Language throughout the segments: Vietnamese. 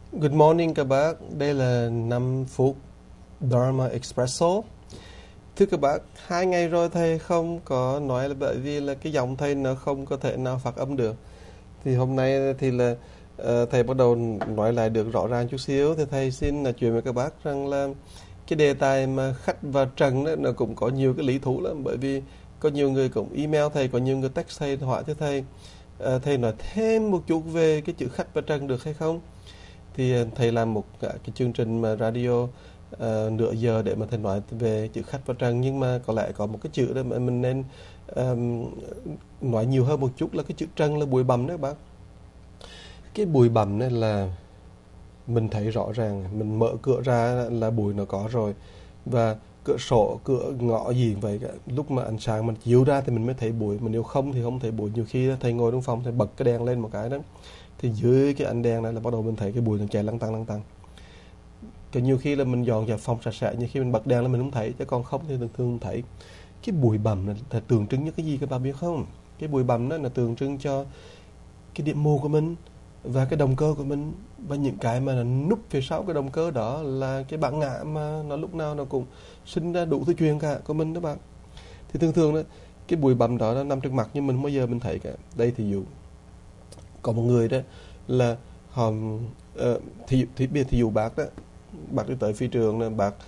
Good morning các bác, đây là 5 phút Dharma Espresso. Thưa các bác, 2 ngày rồi thầy không có nói là bởi vì là cái giọng thầy nó không có thể nào phát âm được. Thì hôm nay thì là thầy bắt đầu nói lại được rõ ràng chút xíu. Thì thầy xin là chuyện với các bác rằng là cái đề tài mà khách và trần đó, nó cũng có nhiều cái lý thú lắm. Bởi vì có nhiều người cũng email thầy, có nhiều người text thầy hỏi cho thầy, thầy nói thêm một chút về cái chữ khách và trần được hay không. Thì thầy làm một cái chương trình mà radio nửa giờ để mà thầy nói về chữ khách và trần, nhưng mà có lẽ có một cái chữ đó mà mình nên nói nhiều hơn một chút là cái chữ trần, là bụi bặm đó các bác. Cái bụi bặm này là mình thấy rõ ràng, mình mở cửa ra là bụi nó có rồi, và cửa sổ, cửa ngõ gì vậy cả. Lúc mà ánh sáng mình chiếu ra thì mình mới thấy bụi, mà nếu không thì không thấy bụi. Nhiều khi thầy ngồi trong phòng, thầy bật cái đèn lên một cái đó, thì dưới cái ánh đèn này là bắt đầu mình thấy cái bụi nó chạy lăng tăng lăng tăng. Cái nhiều khi là mình dọn dẹp phòng sạch sẽ, nhiều khi mình bật đèn là mình không thấy, chứ còn không thì thường thường thấy. Cái bụi bặm này là tượng trưng cho cái gì các bạn biết không? Cái bụi bặm đó là tượng trưng cho cái điểm mù của mình và cái động cơ của mình, và những cái mà nó núp phía sau cái động cơ đó là cái bản ngã mà nó lúc nào nó cũng sinh ra đủ thứ chuyện cả của mình đó bạn. Thì thường thường đó, cái bụi bặm đó nó nằm trước mặt nhưng mình không bao giờ mình thấy cả. Đây thì dụ có một người đó là họ thí dụ bác đi tới phi trường này, bác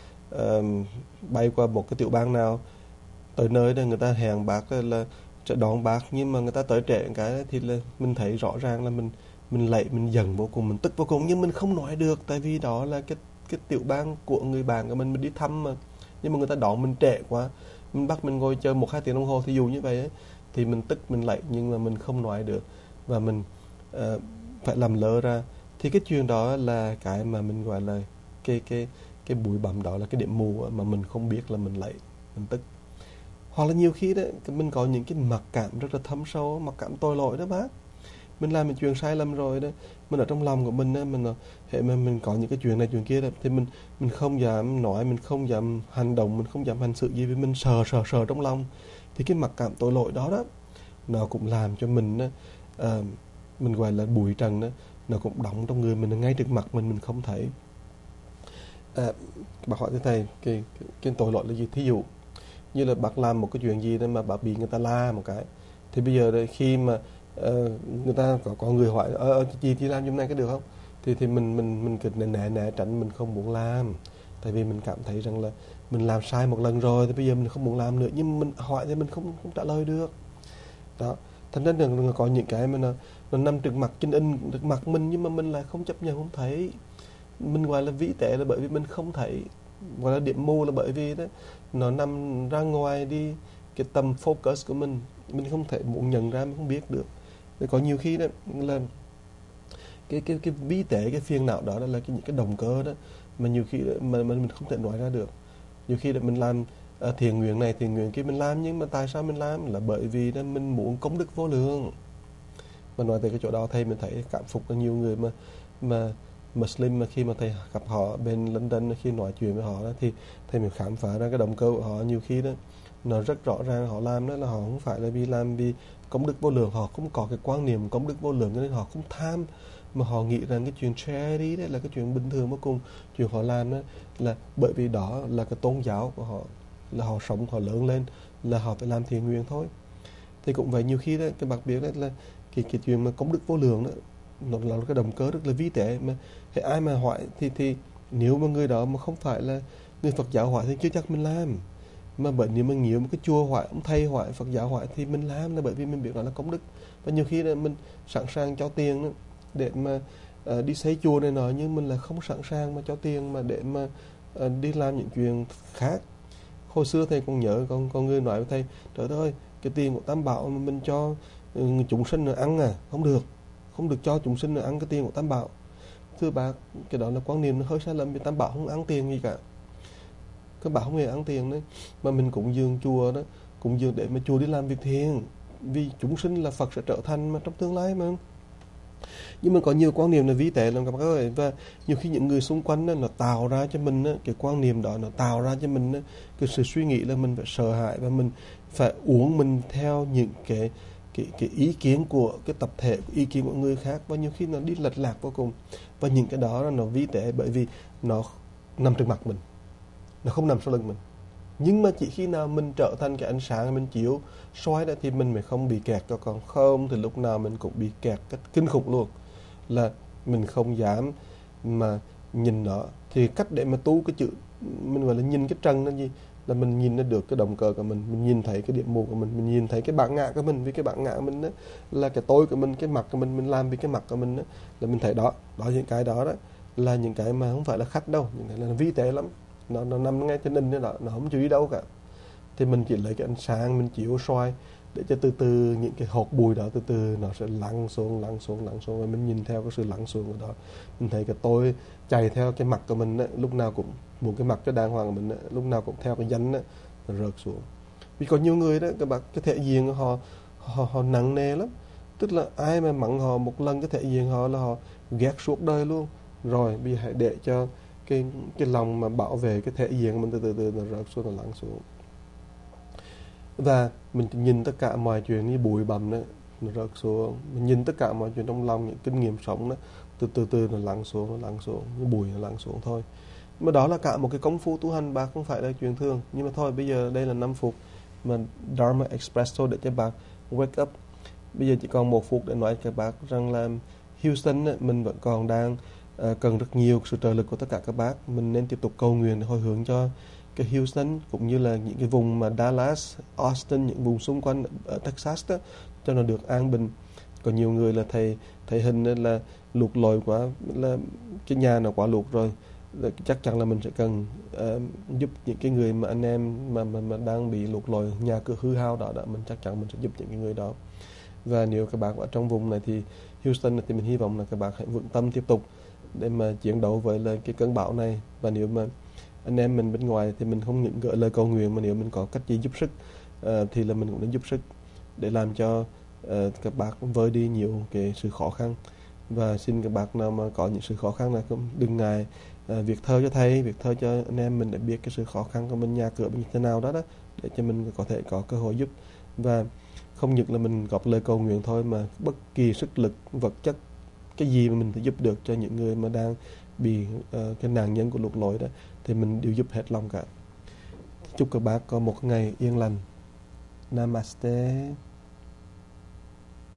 bay qua một cái tiểu bang nào, tới nơi đó người ta hẹn bác là sẽ đón bác, nhưng mà người ta tới trễ cái thì là mình thấy rõ ràng là mình lạy, mình giận vô cùng, mình tức vô cùng, nhưng mình không nói được, tại vì đó là cái tiểu bang của người bạn của mình đi thăm mà. Nhưng mà người ta đón mình trễ quá, mình bắt mình ngồi chờ 1-2 tiếng đồng hồ, thì dù như vậy ấy, thì mình tức, mình lạy, nhưng mà mình không nói được, và mình phải làm lơ ra. Thì cái chuyện đó là cái mà mình gọi là cái bụi bặm, đó là cái điểm mù mà mình không biết là mình lạy, mình tức. Hoặc là nhiều khi đó mình có những cái mặc cảm rất là thâm sâu, mặc cảm tội lỗi đó bác. Mình làm một chuyện sai lầm rồi đó, mình ở trong lòng của mình đó, hệ mà mình có những cái chuyện này chuyện kia đó, thì mình không dám nói, mình không dám hành động, mình không dám hành sự gì, vì mình sợ trong lòng. Thì cái mặc cảm tội lỗi đó đó, nó cũng làm cho mình đó, mình gọi là bụi trần đó, nó cũng đọng trong người mình ngay trước mặt mình không thấy. Bác hỏi thầy cái tội lỗi là gì? Thí dụ như là bác làm một cái chuyện gì đó mà bác bị người ta la một cái, thì bây giờ đây khi mà người ta có người hỏi chị làm giùm này cái được không, thì mình cứ né tránh, mình không muốn làm, tại vì mình cảm thấy rằng là mình làm sai một lần rồi, thì bây giờ mình không muốn làm nữa, nhưng mình hỏi thì mình không trả lời được đó. Thành ra là có những cái mà nó nằm trước mặt, trên in trước mặt mình, nhưng mà mình lại không chấp nhận, không thấy. Mình gọi là vĩ tế là bởi vì mình không thấy, gọi là điểm mù là bởi vì đó nó nằm ra ngoài đi cái tầm focus của mình không thể muốn nhận ra, mình không biết được. Thì có nhiều khi đó là cái vĩ tế, cái phiền não đó là những cái động cơ đó mà nhiều khi mà mình không thể nói ra được. Nhiều khi là mình làm thiện nguyện này, thiện nguyện kia mình làm, nhưng mà tại sao mình làm là bởi vì đó mình muốn công đức vô lượng. Mà nói về cái chỗ đó, thầy mình thấy cảm phục là nhiều người mà Muslim, mà khi mà thầy gặp họ bên London, khi nói chuyện với họ đó, thì thầy mình khám phá ra cái động cơ của họ nhiều khi đó nó rất rõ ràng. Họ làm đó là họ không phải là làm vì công đức vô lượng, họ không có cái quan niệm công đức vô lượng, cho nên họ không tham, mà họ nghĩ rằng cái chuyện charity đấy là cái chuyện bình thường vô cùng. Chuyện họ làm đó là bởi vì đó là cái tôn giáo của họ, là họ sống, họ lớn lên là họ phải làm thiện nguyện thôi. Thì cũng vậy, nhiều khi đó cái đặc biệt đấy là cái chuyện mà công đức vô lượng đó, nó là cái động cơ rất là vi tế. Mà hệ ai mà hỏi thì nếu mà người đó mà không phải là người Phật giáo hỏi thì chưa chắc mình làm. Mà bởi nếu mà nhiều một cái chùa hỏi, ông thầy hỏi, Phật giáo hỏi thì mình làm, là bởi vì mình biết đó là công đức. Và nhiều khi là mình sẵn sàng cho tiền đó, để mà đi xây chùa này nọ, nhưng mình là không sẵn sàng mà cho tiền mà để mà đi làm những chuyện khác. Hồi xưa thầy còn nhớ con người nói với thầy, trời ơi, cái tiền của Tam Bảo mà mình cho chúng sinh rồi ăn không được cho chúng sinh rồi ăn cái tiền của Tam Bảo. Thưa bác, cái đó là quan niệm nó hơi sai lầm, vì Tam Bảo không ăn tiền gì cả. Các bạn không hề ăn tiền đấy. Mà mình cúng dường chùa đó, cúng dường để mà chùa đi làm việc thiện, vì chúng sinh là Phật sẽ trở thành mà trong tương lai mà. Nhưng mà có nhiều quan niệm là vi tế lắm các bác ơi. Và nhiều khi những người xung quanh đó, nó tạo ra cho mình đó, cái quan niệm đó nó tạo ra cho mình đó, cái sự suy nghĩ là mình phải sợ hãi, và mình phải uống mình theo những cái ý kiến của cái tập thể, ý kiến của người khác, và nhiều khi nó đi lệch lạc vô cùng. Và những cái đó nó vi tế bởi vì nó nằm trên mặt mình, nó không nằm sau lưng mình. Nhưng mà chỉ khi nào mình trở thành cái ánh sáng, mình chiếu soi đó thì mình mới không bị kẹt. Còn không thì lúc nào mình cũng bị kẹt cách kinh khủng luôn, là mình không dám mà nhìn nó. Thì cách để mà tu cái chữ, mình gọi là nhìn cái trần là gì? Là mình nhìn nó được cái động cơ của mình nhìn thấy cái điểm mù của mình nhìn thấy cái bản ngã của mình. Vì cái bản ngã của mình đó là cái tôi của mình, cái mặt của mình làm vì cái mặt của mình đó, là mình thấy đó. Những cái đó là những cái mà không phải là khách đâu, những cái là vi tế lắm. Nó nằm ngay trên đỉnh đó, nó không chú ý đâu cả. Thì mình chỉ lấy cái ánh sáng mình chiếu soi để cho từ từ những cái hột bụi đó từ từ nó sẽ lắng xuống và mình nhìn theo cái sự lắng xuống của đó. Mình thấy cái tôi chạy theo cái mặt của mình đó, lúc nào cũng một cái mặt cái đàng hoàng của mình đó, lúc nào cũng theo cái danh đó, nó rớt xuống. Vì có nhiều người đó các bạn, cái thể diện họ nặng nề lắm. Tức là ai mà mắng họ một lần, cái thể diện họ là họ ghét suốt đời luôn. Rồi bây giờ hãy để cho cái lòng mà bảo vệ cái thể diện của mình từ từ nó rớt xuống, nó lắng xuống. Và mình nhìn tất cả mọi chuyện như bụi bặm đó, nó rớt xuống. Mình nhìn tất cả mọi chuyện trong lòng, những kinh nghiệm sống đó, từ từ nó lắng xuống, như bụi nó lắng xuống thôi. Mà đó là cả một cái công phu tu hành, bác không phải là chuyện thường. Nhưng mà thôi, bây giờ đây là 5 phút mà Dharma Espresso để cho bác wake up. Bây giờ chỉ còn 1 phút để nói cho các bác rằng là Houston mình vẫn còn đang cần rất nhiều sự trợ lực của tất cả các bác. Mình nên tiếp tục cầu nguyện để hồi hướng cho cái Houston cũng như là những cái vùng mà Dallas, Austin, những vùng xung quanh ở Texas đó, cho nó được an bình. Có nhiều người là thầy hình là lụt lội quá, là cái nhà nó quá lụt rồi, chắc chắn là mình sẽ cần giúp những cái người mà anh em mà đang bị lụt lội, nhà cửa hư hao đó, mình chắc chắn mình sẽ giúp những cái người đó. Và nếu các bạn ở trong vùng này thì Houston này, thì mình hy vọng là các bạn hãy vững tâm tiếp tục để mà chiến đấu với lại cái cơn bão này. Và nếu mà anh em mình bên ngoài thì mình không những gửi lời cầu nguyện, mà nếu mình có cách gì giúp sức thì là mình cũng nên giúp sức để làm cho các bác vơi đi nhiều cái sự khó khăn. Và xin các bác nào mà có những sự khó khăn này cũng đừng ngại việc thơ cho thầy, việc thơ cho anh em mình để biết cái sự khó khăn của mình, nhà cửa như thế nào đó để cho mình có thể có cơ hội giúp. Và không những là mình góp lời cầu nguyện thôi, mà bất kỳ sức lực vật chất, cái gì mà mình thể giúp được cho những người mà đang bị cái nạn nhân của lụt lội đó, thì mình đều giúp hết lòng cả. Chúc các bác có một ngày yên lành. Namaste.